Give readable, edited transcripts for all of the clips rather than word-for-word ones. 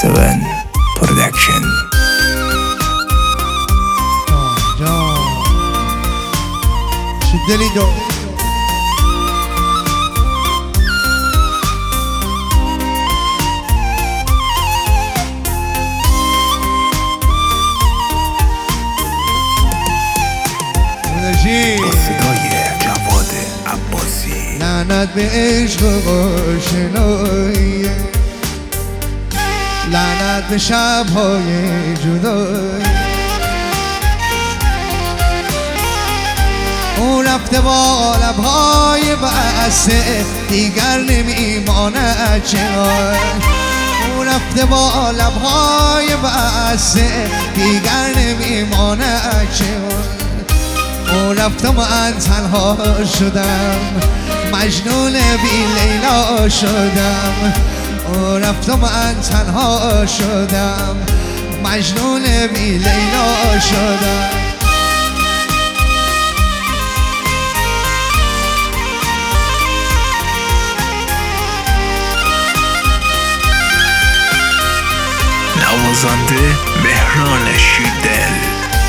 7 Production. شدلي دو صدای جواد عباسی. لعنت به عشق و آشنایی، لعنت به شب‌های جدایی. اون رفته با لب‌های بسته دیگر نمیماند چرا. اون رفته با لب‌های بسته دیگر نمیماند چرا. اون رفت و من تنها شدم، مجنون بی لیلا شدم. اون رفت و من تنها شدم، مجنون بی لیلا شدم. نوازنده مهران شیردل.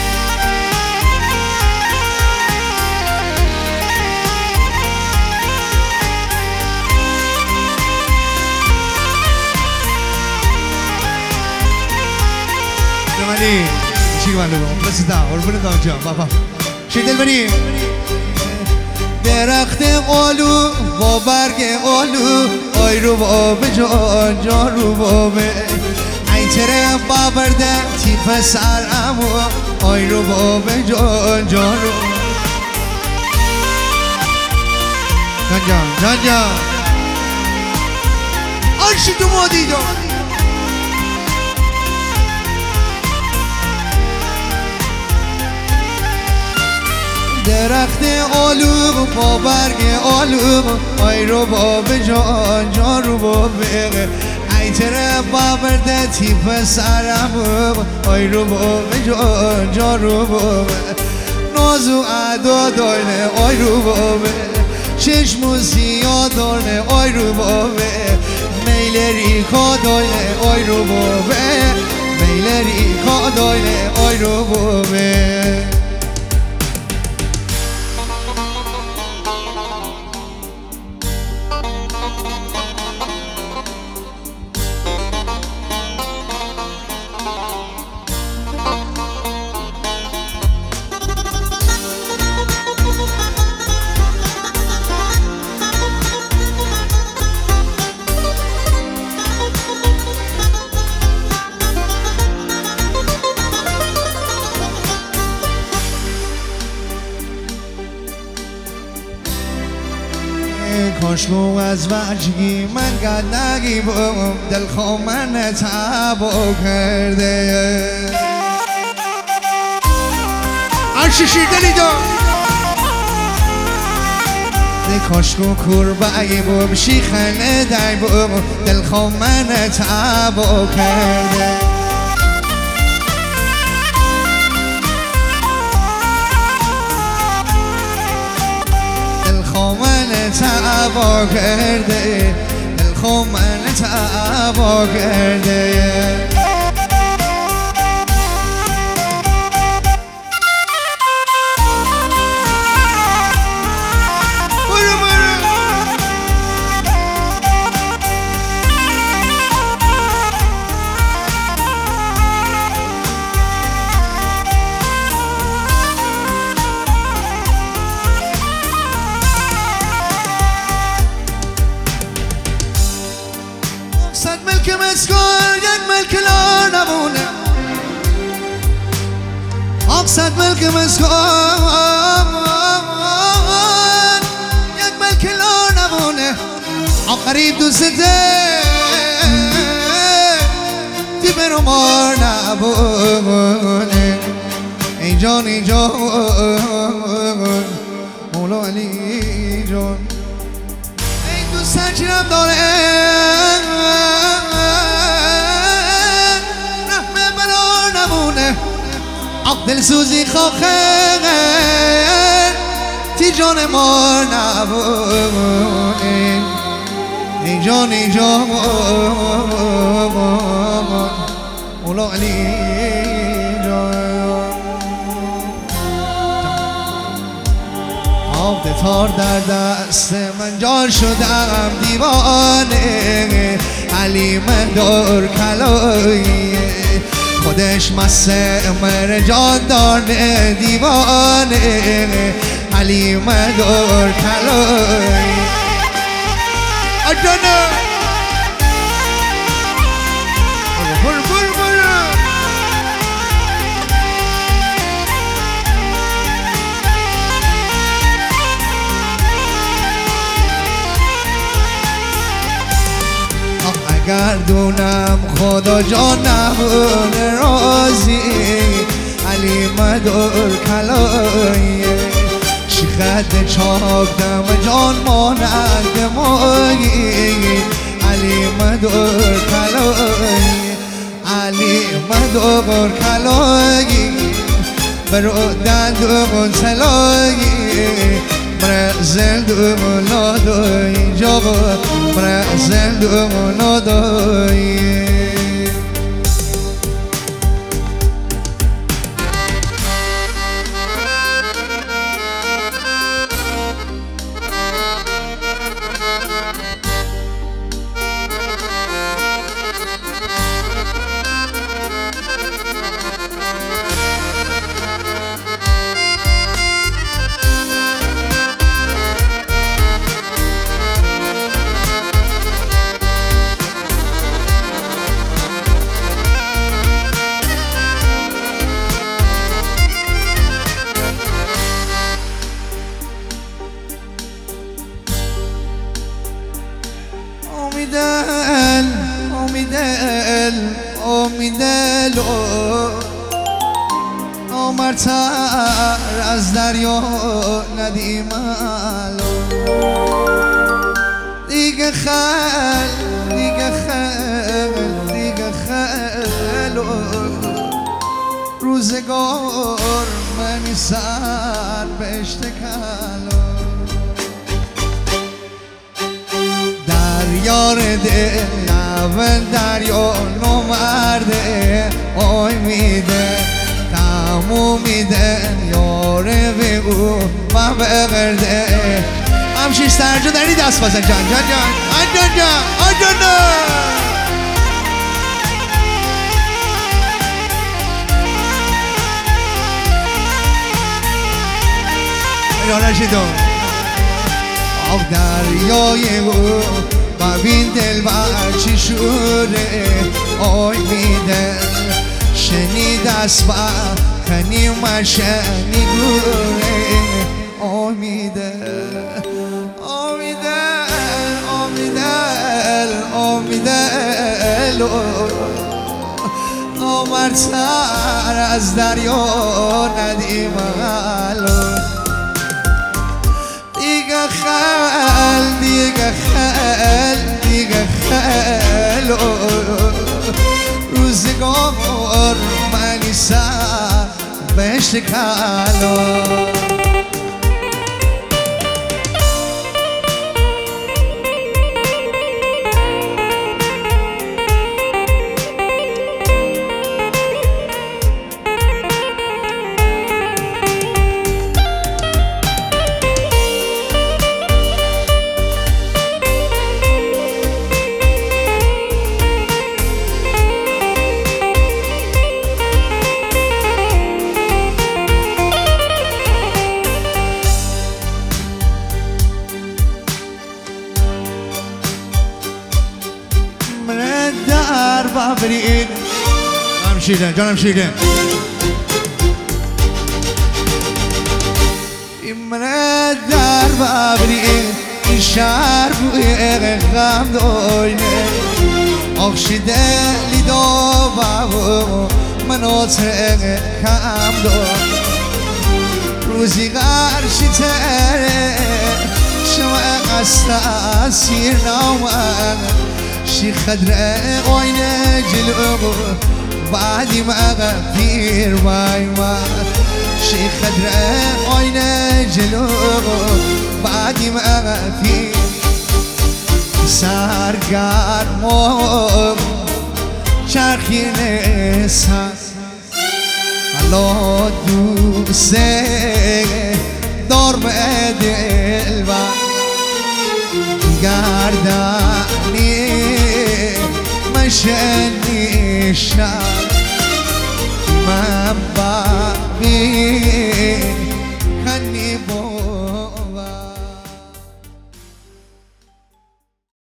بنی چی منو بسیدا قربون دام جان بابا شیدل بنی. درخت آلو با برگ آلو، آی رو بابه جان جان رو بابه. ای تره بابرده تیپ سرمو، آی رو بابه جان جان رو جان جان جان جان آرشی تو مادی جان. درخت آلو با برگ آلو، آی رو بابه جان جان رو بابه. ای تره بابرده تیپ سرمو، آی رو بابه جان جان رو بابه. نازو ادا دارنه آی رو بابه، چشم و سیاه دارنه آی رو بابه. میل ریکا دارنه آی رو بابه، میل ریکا دارنه آی رو بابه. کاشمو از وجگی من قد نگیبم، دل خواه من تبا کرده. عرشی شیردلی جان کاشکو کربایی بم شیخنه دای بم، دل خواه من تبا کرده. من تبا کرده، دل خو من تبا کرده. صد ملک مسکن یک ملک لار نمونه، صد ملک مسکن یک ملک لار نمونه. قریب دوسته تی برو مار نبونه. ای جان ای جان مولا علی جان، ای دوستن چیرم داره رحمه برار نمونه. دل سوزی خواهد تی جان ما نبونه. اینجا مولا علی آب تار در دست من جان شدم دیوانه علی مدار کلایی خودش مسمر جان داره دیوانه علی مدار کلایی اجانا گردونم خدا جانم راضی علی مدار کلایی چی خد چاک دم جان مانند مایی علی مدار کلایی علی مدار کلایی برو دندون سلایی برزل دومونا دوی جابا برزل دومونا دوی امیدل آمرتر از دریا ندیم دیگه خل روزگار منی سر بهشت کلو یار دل اول دریا نمرده آی میده تموم میده یار به او من بغرده همشی سرجا داری دست بزن جان یا نشیدم آب دریای او ببین دل بر چی شوره آی میده شنید اسبا کنی من شنیگوره آی میده آمرتر از دریا ندیم دیگه خل روزگار منی سر بهشت کلا برید جانم شیرین ایمنه در ببرید این شهر بوی غم دوینه آخشیده لیدا بابو مناطق کم دار روزی غرشی تره شما قصد اسیر نامن شي خدر عينه جلوه بعدي ما غفير ما شي خدر عينه جلوه بعدي ما غفير سرگرم و چرخینه سر حالا دوست دارم دلبر گردنی مشنی شد من ببین